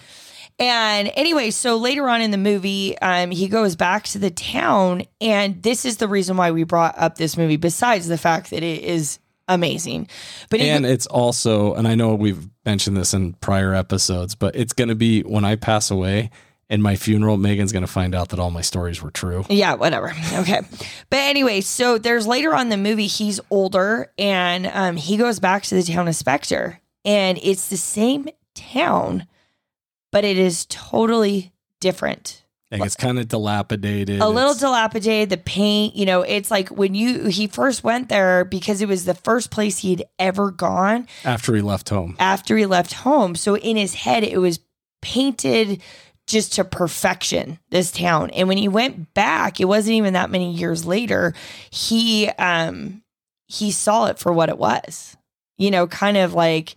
And anyway, so later on in the movie, um, he goes back to the town, and this is the reason why we brought up this movie, besides the fact that it is amazing. But and go- it's also, and I know we've mentioned this in prior episodes, but it's going to be when I pass away and my funeral, Megan's going to find out that all my stories were true. Yeah, whatever. Okay. But anyway, so there's later on in the movie, he's older, and um, he goes back to the town of Spectre, and it's the same town, but it is totally different. Like it's kind of dilapidated. A little it's, dilapidated, the paint, you know, it's like when you, he first went there because it was the first place he'd ever gone. After he left home. After he left home. So in his head, it was painted just to perfection, this town. And when he went back, it wasn't even that many years later, he, um, he saw it for what it was. You know, kind of like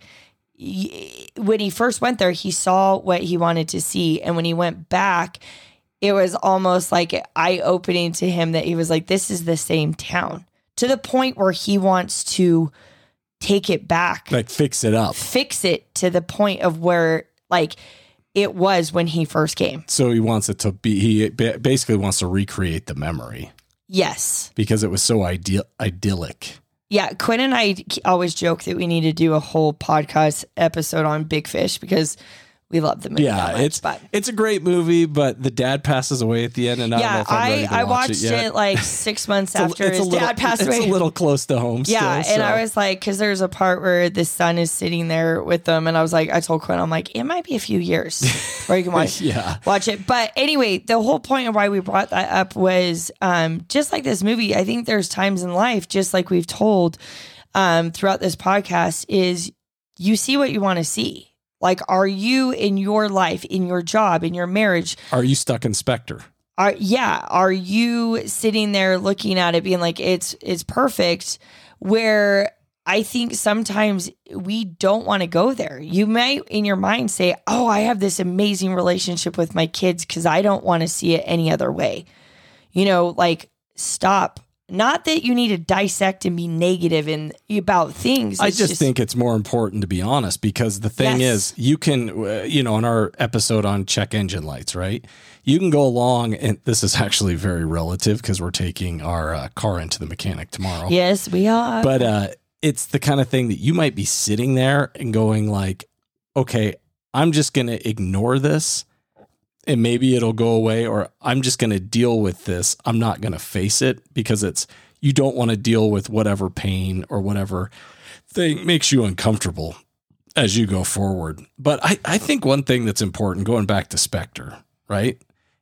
when he first went there, he saw what he wanted to see. And when he went back, it was almost like eye-opening to him that he was like, this is the same town, to the point where he wants to take it back. Like fix it up. Fix it to the point of where like it was when he first came. So he wants it to be, he basically wants to recreate the memory. Yes. Because it was so ideal, idyllic. Yeah, Quinn and I always joke that we need to do a whole podcast episode on Big Fish because we love the movie. Yeah, that much, it's but. it's a great movie, but the dad passes away at the end, and I yeah, don't know if I'm I ready to I watch watched it, yet. it like six months it's after a, it's his a little, dad passed away. It's a little close to home. Yeah, still, and so. I was like, because there's a part where the son is sitting there with them, and I was like, I told Quinn, I'm like, it might be a few years before you can watch, yeah. watch it. But anyway, the whole point of why we brought that up was um, just like this movie. I think there's times in life, just like we've told um, throughout this podcast, is you see what you want to see. Like, are you in your life, in your job, in your marriage? Are you stuck in Spectre? Are yeah, are you sitting there looking at it being like it's it's perfect, where I think sometimes we don't want to go there. You might in your mind say, "Oh, I have this amazing relationship with my kids because I don't want to see it any other way." You know, like stop. Not that you need to dissect and be negative in about things. I It's just, think it's more important to be honest, because the thing Yes. is, you can, uh, you know, in our episode on check engine lights, right? You can go along, and this is actually very relative because we're taking our uh, car into the mechanic tomorrow. Yes, we are. But uh, it's the kind of thing that you might be sitting there and going like, okay, I'm just going to ignore this and maybe it'll go away, or I'm just going to deal with this. I'm not going to face it, because it's, you don't want to deal with whatever pain or whatever thing makes you uncomfortable as you go forward. But I, I think one thing that's important, going back to Spectre, right?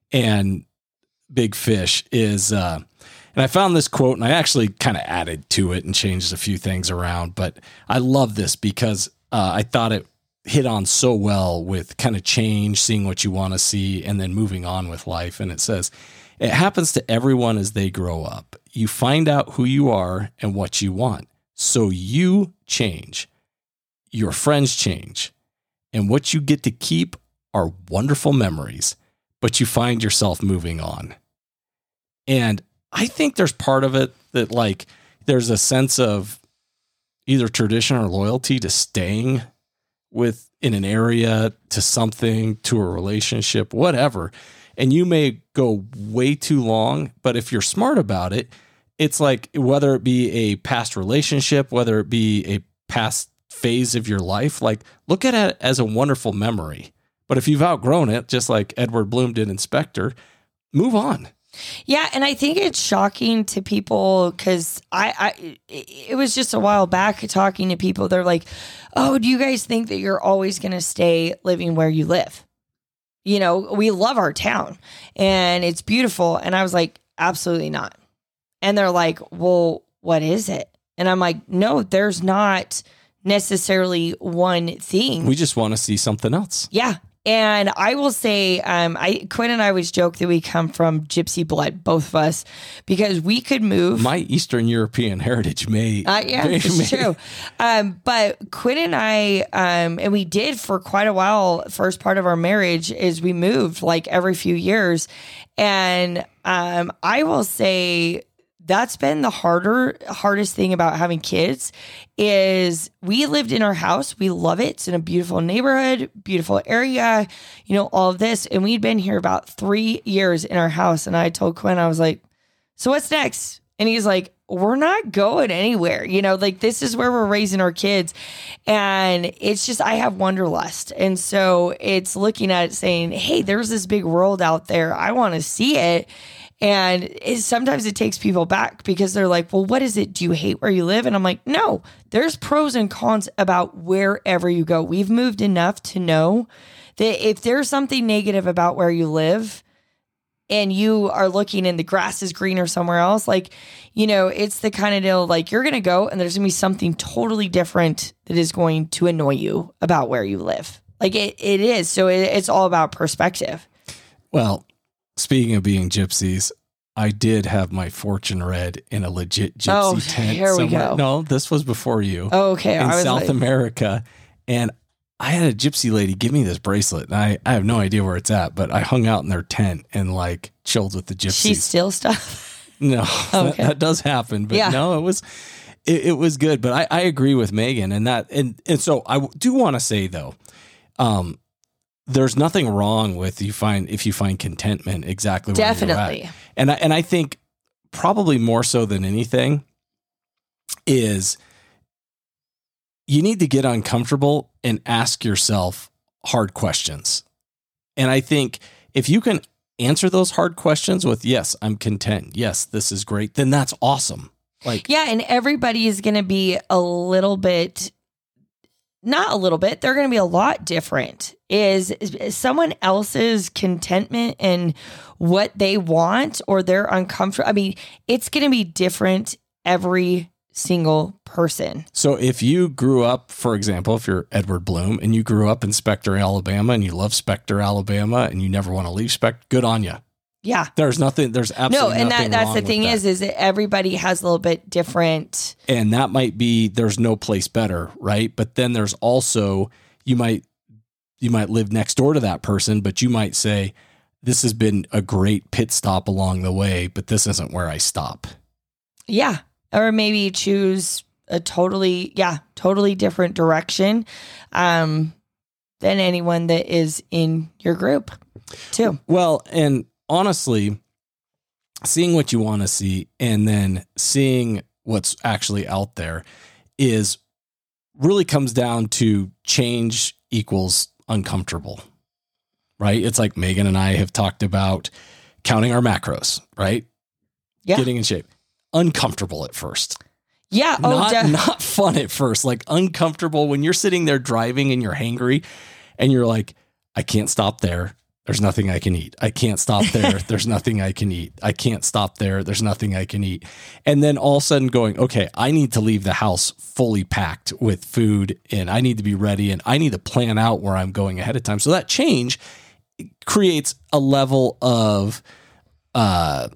And Big Fish is, uh, and I found this quote and I actually kind of added to it and changed a few things around, but I love this because uh, I thought it hit on so well with kind of change, seeing what you want to see, and then moving on with life. And it says, it happens to everyone as they grow up. You find out who you are and what you want. So you change. Your friends change. And what you get to keep are wonderful memories, but you find yourself moving on. And I think there's part of it that, like, there's a sense of either tradition or loyalty to staying with in an area, to something, to a relationship, whatever. And you may go way too long, but if you're smart about it, it's like, whether it be a past relationship, whether it be a past phase of your life, like, look at it as a wonderful memory. But if you've outgrown it, just like Edward Bloom did in Spectre, move on. Yeah, and I think it's shocking to people because I, I, it was just a while back talking to people. They're like, "Oh, do you guys think that you're always going to stay living where you live? You know, we love our town and it's beautiful." And I was like, "Absolutely not." And they're like, "Well, what is it?" And I'm like, "No, there's not necessarily one thing. We just want to see something else." Yeah. And I will say, um, I Quinn and I always joke that we come from gypsy blood, both of us, because we could move. My Eastern European heritage may. Uh, yeah, may, it's may. true. Um, but Quinn and I, um, and we did for quite a while, first part of our marriage, is we moved like every few years. And um, I will say, that's been the harder, hardest thing about having kids is we lived in our house. We love it. It's in a beautiful neighborhood, beautiful area, you know, all of this. And we'd been here about three years in our house. And I told Quinn, I was like, "So what's next?" And he's like, "We're not going anywhere. You know, like, this is where we're raising our kids." And it's just, I have wanderlust. And so it's looking at it saying, hey, there's this big world out there. I want to see it. And it, sometimes it takes people back because they're like, "Well, what is it? Do you hate where you live?" And I'm like, no, there's pros and cons about wherever you go. We've moved enough to know that if there's something negative about where you live and you are looking and the grass is greener somewhere else, like, you know, it's the kind of deal, like, you're going to go and there's going to be something totally different that is going to annoy you about where you live. Like, it, it is. So it, it's all about perspective. Well, speaking of being gypsies, I did have my fortune read in a legit gypsy Oh, tent. here we somewhere. go. No, this was before you. Oh, okay. In I was South like, America. And I had a gypsy lady give me this bracelet. And I, I have no idea where it's at, but I hung out in their tent and like chilled with the gypsies. she steal stuff. No, Okay. that, that does happen. But Yeah. no, it was it, it was good. But I, I agree with Megan. And that and, and so I do want to say though, um, there's nothing wrong with you find if you find contentment exactly where you're Definitely. at. And I, and I think probably more so than anything is you need to get uncomfortable and ask yourself hard questions. And I think if you can answer those hard questions with, yes, I'm content. Yes, this is great. Then that's awesome. Like, Yeah, and everybody is going to be a little bit, not a little bit, they're going to be a lot different. Is, is someone else's contentment and what they want or they're uncomfortable? I mean, it's going to be different every single person. so if you grew up, for example, if you're Edward Bloom and you grew up in Spectre, Alabama, and you love Spectre, Alabama, and you never want to leave Spectre, good on you. Yeah. There's nothing, there's No, absolutely and nothing that that's wrong the with thing that. is, is that everybody has a little bit different. And that might be, there's no place better, right? But then there's also, you might, you might live next door to that person, but you might say, this has been a great pit stop along the way, but this isn't where I stop. Yeah. Or maybe choose a totally, yeah, totally different direction um, than anyone that is in your group too. Well, and honestly, seeing what you want to see and then seeing what's actually out there is really comes down to change equals uncomfortable, right? It's like Megan and I have talked about counting our macros, right? Yeah. Getting in shape. Uncomfortable at first. Yeah. Oh, not, de- not fun at first, like uncomfortable when you're sitting there driving and you're hangry and you're like, I can't stop there. There's nothing I can eat. I can't stop there. There's nothing I can eat. I can't stop there. There's nothing I can eat. And then all of a sudden going, okay, I need to leave the house fully packed with food and I need to be ready and I need to plan out where I'm going ahead of time. So that change creates a level of, uh,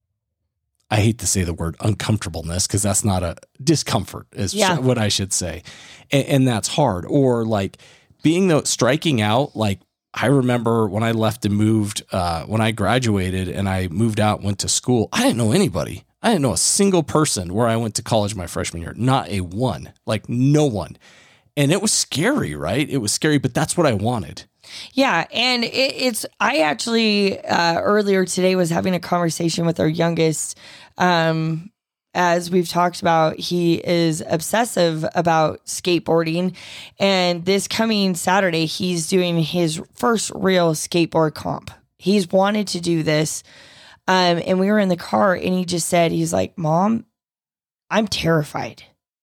I hate to say the word uncomfortableness because that's not a discomfort is Yeah. what I should say. And, and that's hard. Or like being the striking out, like I remember when I left and moved, uh, when I graduated and I moved out, went to school, I didn't know anybody. I didn't know a single person where I went to college my freshman year, not a one, like no one. And it was scary, right? It was scary, but that's what I wanted. Yeah, and it, it's I actually uh, earlier today was having a conversation with our youngest. Um, as we've talked about, he is obsessive about skateboarding, and this coming Saturday, he's doing his first real skateboard comp. He's wanted to do this, um, and we were in the car, and he just said, "He's like, Mom, I'm terrified."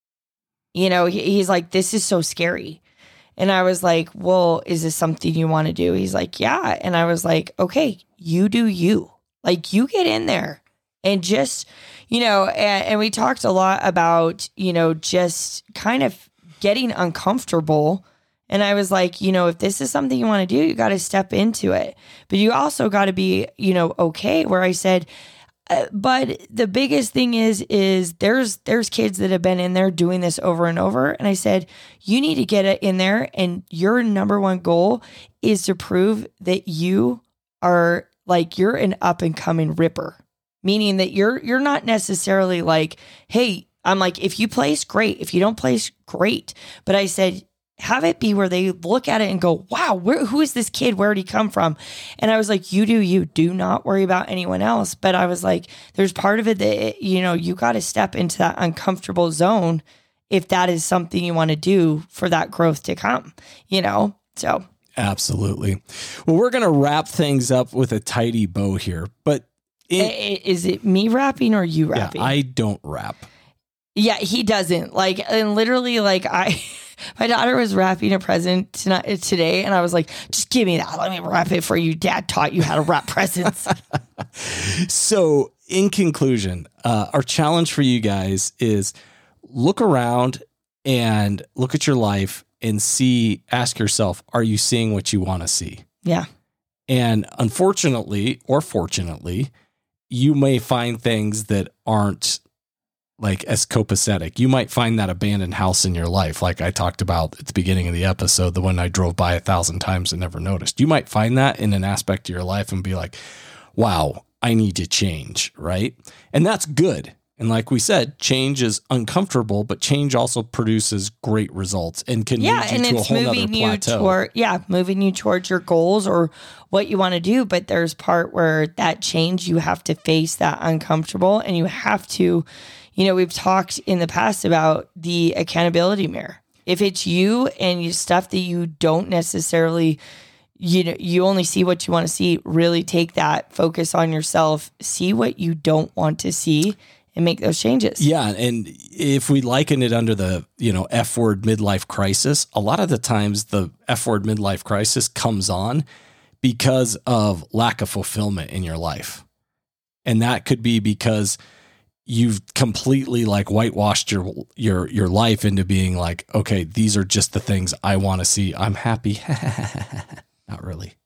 You know, he, he's like, "This is so scary." And I was like, well, is this something you want to do? He's like, yeah. And I was like, okay, you do you. Like, you get in there and just, you know, and, and we talked a lot about, you know, just kind of getting uncomfortable. And I was like, you know, if this is something you want to do, you got to step into it. But you also got to be, you know, okay. Where I said, Uh, but the biggest thing is, is there's, there's kids that have been in there doing this over and over. And I said, you need to get it in there. And your number one goal is to prove that you are like, you're an up and coming ripper, meaning that you're, you're not necessarily like, hey, I'm like, if you place, great. If you don't place, great. But I said, have it be where they look at it and go, wow, where, who is this kid? Where did he come from? And I was like, you do, you do not worry about anyone else. But I was like, there's part of it that, you know, you got to step into that uncomfortable zone if that is something you want to do for that growth to come, you know? So. Absolutely. Well, we're going to wrap things up with a tidy bow here, but it, is it me rapping or you rapping? Yeah, I don't rap. Yeah, he doesn't. Like, and literally, like, I, my daughter was wrapping a present tonight, today, and I was like, just give me that. Let me wrap it for you. Dad taught you how to wrap presents. So, in conclusion, uh, our challenge for you guys is look around and look at your life and see, ask yourself, are you seeing what you want to see? Yeah. And unfortunately, or fortunately, you may find things that aren't like as copacetic. You might find that abandoned house in your life, like I talked about at the beginning of the episode, the one I drove by a thousand times and never noticed. You might find that in an aspect of your life and be like, wow, I need to change, right? And that's good. And like we said, change is uncomfortable, but change also produces great results and can yeah, lead you and to a it's whole nother moving you plateau. toward yeah, moving you towards your goals or what you want to do. But there's part where that change, you have to face that uncomfortable, and you have to, you know, we've talked in the past about the accountability mirror. If it's you and you stuff that you don't necessarily, you know, you only see what you want to see, really take that focus on yourself, see what you don't want to see, and make those changes. Yeah. And if we liken it under the, you know, F word midlife crisis, a lot of the times the F word midlife crisis comes on because of lack of fulfillment in your life. And that could be because you've completely like whitewashed your, your, your life into being like, okay, these are just the things I want to see. I'm happy. Not really.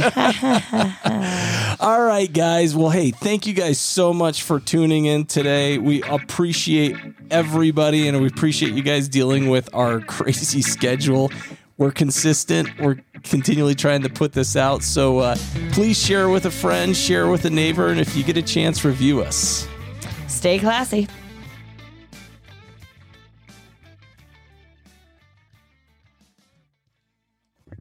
All right, guys. Well, hey, thank you guys so much for tuning in today. We appreciate everybody, and we appreciate you guys dealing with our crazy schedule. We're consistent. We're continually trying to put this out. So uh, please share with a friend, share with a neighbor, and if you get a chance, review us. Stay classy.